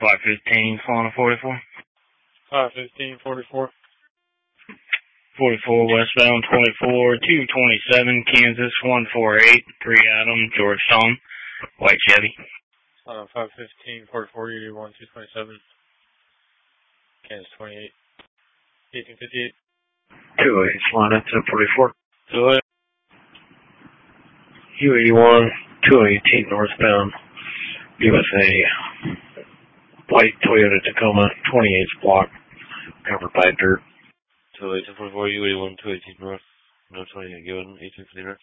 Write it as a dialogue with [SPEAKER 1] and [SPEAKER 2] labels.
[SPEAKER 1] 515, Solana 44.
[SPEAKER 2] 515, 44.
[SPEAKER 1] 44 westbound 24, 227, Kansas 148, 3 Adam, Georgetown, white Chevy.
[SPEAKER 2] 515, 44, you do 1227, Kansas 28, 1858.
[SPEAKER 3] 2-8, Solana 1044.
[SPEAKER 2] Go ahead.
[SPEAKER 3] U81, 218 northbound, USA, white Toyota Tacoma, 28 block, covered by dirt.
[SPEAKER 4] 2-8, 1044, U81, 218 north, no 28, given, 1859.